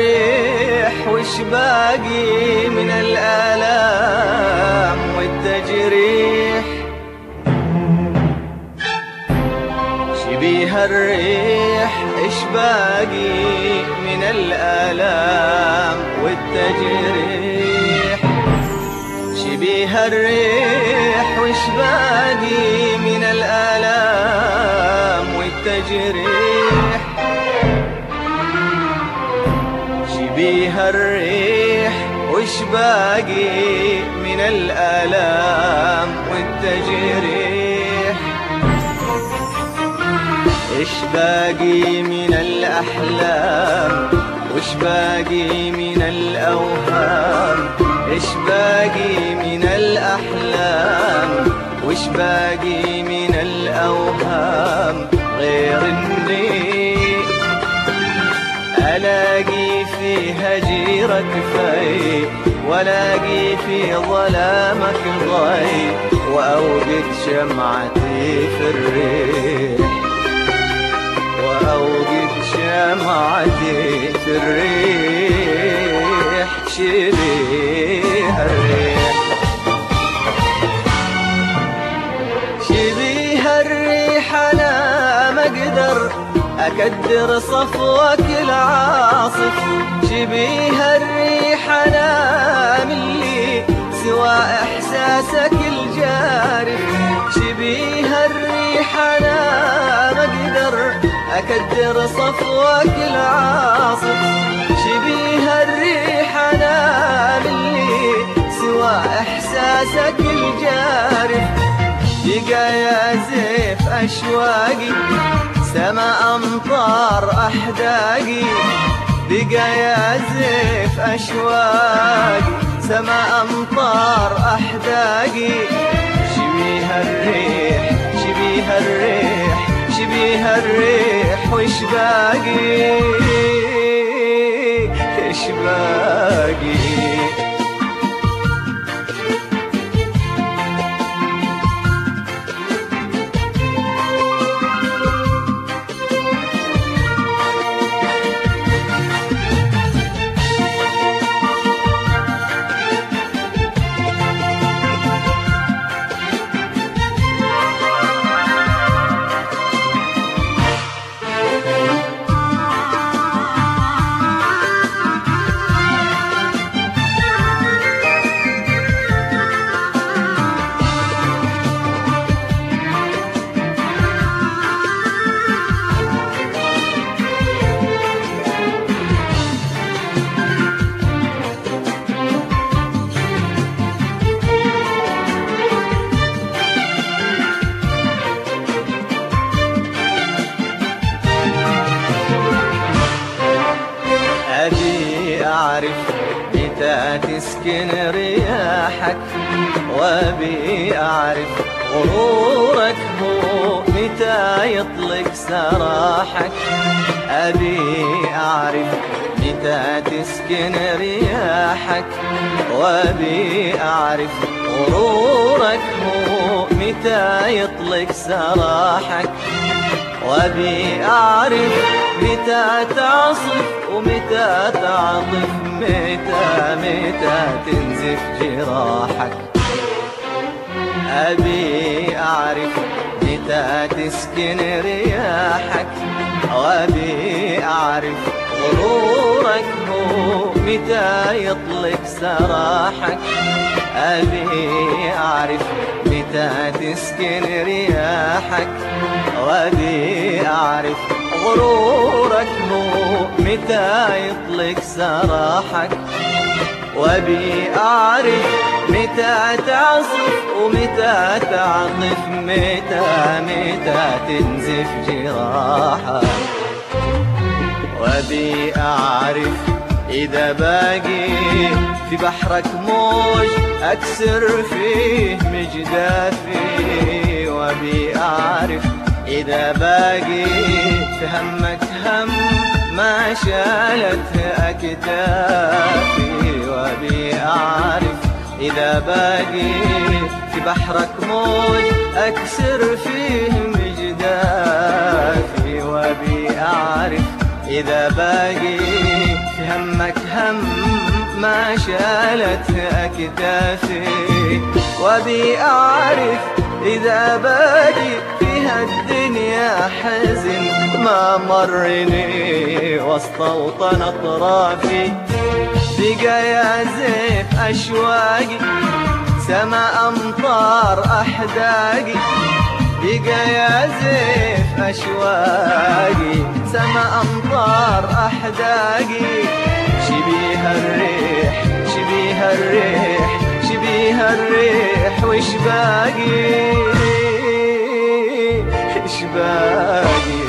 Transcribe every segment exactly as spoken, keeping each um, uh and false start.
الريح وش باقي من الآلام والتجريح. شبيه الريح اش باقي من الآلام والتجريح. شبيه الريح وش باقي من الآلام والتجريح. شبيه الريح وش باقي من الآلام والتجريح. ايش باقي من الأحلام وش باقي من الأوهام. ايش باقي من الأحلام وش باقي من الأوهام غير اني ألاقي فيها جيرك في ولاقي في ظلامك ضي وأوقد شمعتي في الريح. وأوقد شمعتي في الريح. شبيه الريح شبيه الريح أنا ما أقدر أكدر صفوك العاصف. شبيه الريح أنا ملي سوى إحساسك الجارف. شبيه الريح أنا ما أقدر أكدر صفوك العاصف. شبيه الريح أنا ملي سوى إحساسك الجارف. يقى يا زيف أشواقي سما أمطار أحداقي. بقى يا زيف أشواقي سما أمطار أحداقي. شبيه الريح شبيه الريح شبيه الريح وش باقي ايش باقي. أعرف متى تسكن رياحك وأبي أعرف غرورك هو متى يطلق سراحك. أبي أعرف متى تسكن رياحك وأبي أعرف غرورك هو متى يطلق سراحك. وأبي أعرف متى تعصف ومتى تعطف متى متى تنزف جراحك. أبي أعرف متى تسكن رياحك وأبي أعرف غرورك هو متى يطلق سراحك. أبي أعرف متى تسكن رياحك وأبي أعرف غرورك هو متى يطلق سراحك. وأبي أعرف متى تعصف ومتى تعطف متى متى تنزف جراحك. وأبي أعرف إذا باقي في بحرك موج أكسر فيه مجدافي. وأبي أعرف إذا باقي في همك هم ما شالته أكتافي. وأبي أعرف إذا باقي في بحرك موج أكسر فيه مجدافي. وأبي أعرف إذا باقي في همك هم ما شالته أكتافي، وأبي أعرف إذا باقي في هالدنيا حزن ما مرني واستوطن أطرافي. بقى يا زيف أشواقي سما أمطار أحداقي، بقى يا زيف أشواقي سما أمطار أحداقي. شبيه الريح شبيه الريح شبيه الريح وش باقي إيش باقي.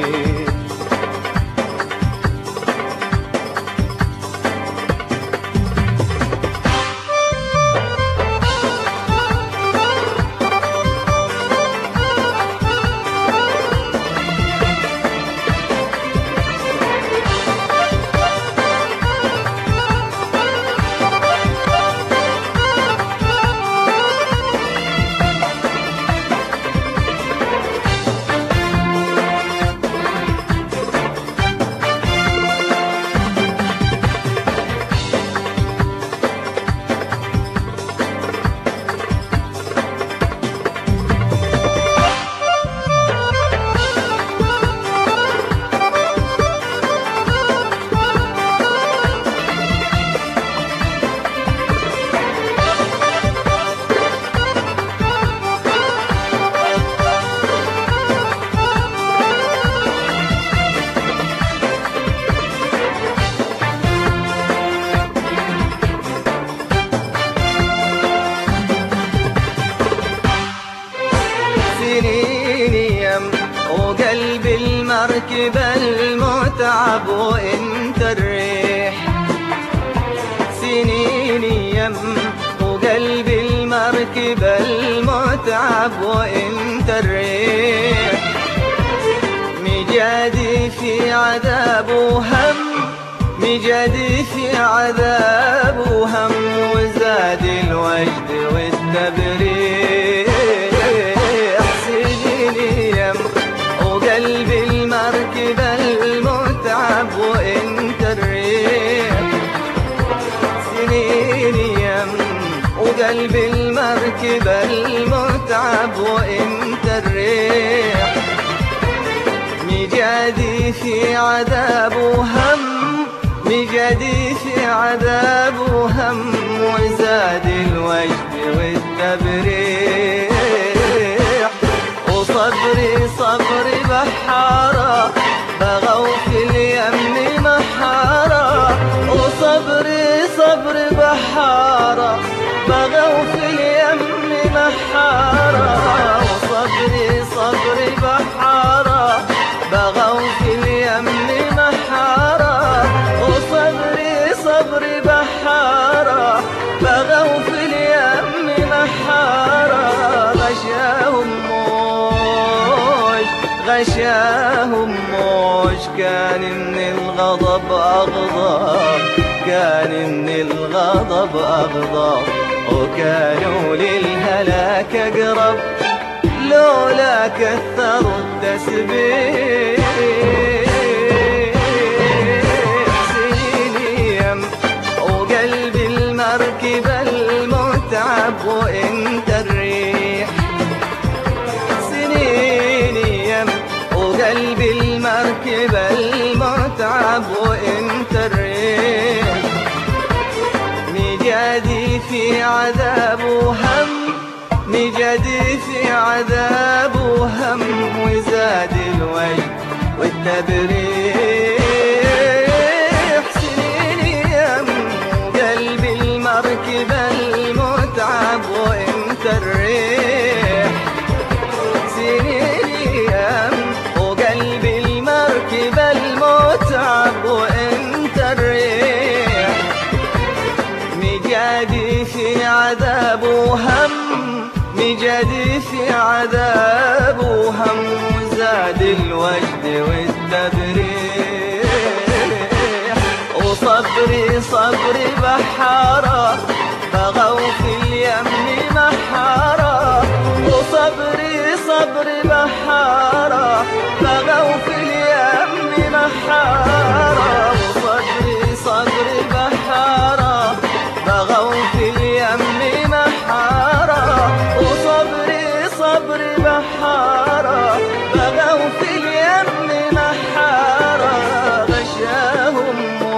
وقلبي المركب المتعب وانت الريح. سنين يم وقلبي المركب المتعب وانت الريح. مجادي في عذاب وهم مجادي في عذاب وهم وزاد الوجد والتبريح. سنين يم وقلبي المركب المتعب وانت الريح. سنين يم وقلبي المركب المتعب وانت الريح. مجادي في عذاب وهم مجادي في عذاب وهم وزاد الوجد والتبريح. وصبري صبري بحارة بغوا في اليم محارة. وصبري صبري بحارة بغوا في اليم محارة. وصبري صبري بحارة بغوا في اليم محارة. وصبري صبري بحارة بغوا في اليم محارة. غشاهم موج غشاهم موج كان من الغضب أغضب كان من الغضب أغضب. وكانوا للهلاك أقرب لولا كثروا التسبيح. سنين وقلبي المركب المتعب وانت الريح. سنين يم وقلبي المركب المتعب وانت الريح. مجادي في عذاب وهم مجادي في عذاب وهم وزاد الوجد والتبريح. سنين يم وقلبي المركب المتعب وانت الريح. سنين يم وقلبي المركب المتعب وانت الريح. مجادي في عذاب وهم مجادي في عذاب وهم وزاد الوجد والتبريح. وصبري صبري بحارة بغوا في اليم محارة. وصبري صبري بحارة بغوا في اليم محارة. وصبري بحارة بغوا في اليم محارة وصبري صبري بحارة بغوا في اليم محارة غشاهم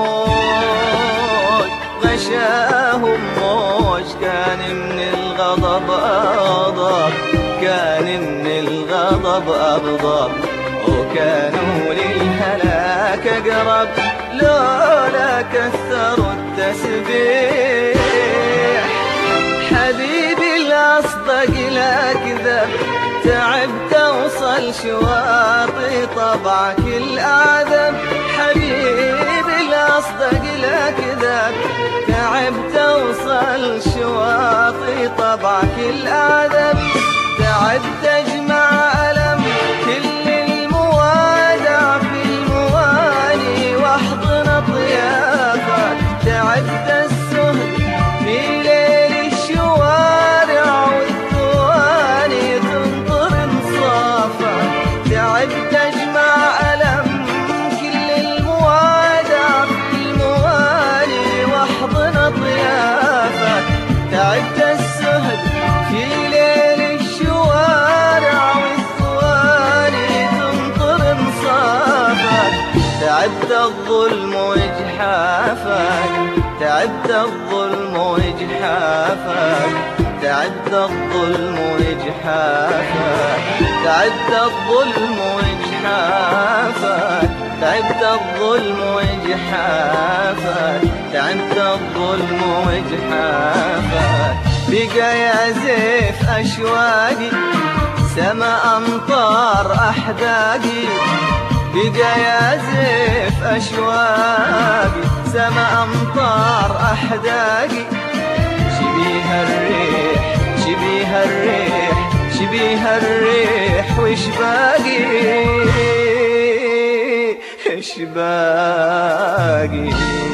موج غشاهم موج كان من الغضب أغضب كان من الغضب أغضب وكانوا للهلاك أقرب لولا كثروا التسبيح حبيبي الأصدق لا كذب تعبت أوصل شواطئ طبعك الأعذب حبيبي الأصدق لا كذب تعبت أوصل شواطئ طبعك الأعذب تعبت أجمع ألم كل الموادع في الموالي واحضن أطيافك تعبت السهد في ليل الشوارع والثواني تنطر انصافك تعبت أجمع ألم كل الموادع في الموالي واحضن أطيافك تعبت السهد في ليل الشوارع والثواني تنطر انصافك تعبت الظلم واجحافك تعبت الظلم واجحافك تعبت الظلم واجحافك تعبت الظلم واجحافك تعبت الظلم واجحافك تعبت الظلم واجحافك بقى يعزف أشواقي سما أمطار أحداقي بقى يعزف أشواقي سما أمطار أحداقي شبيه الريح شبيه الريح شبيه الريح وش باقي إيش باقي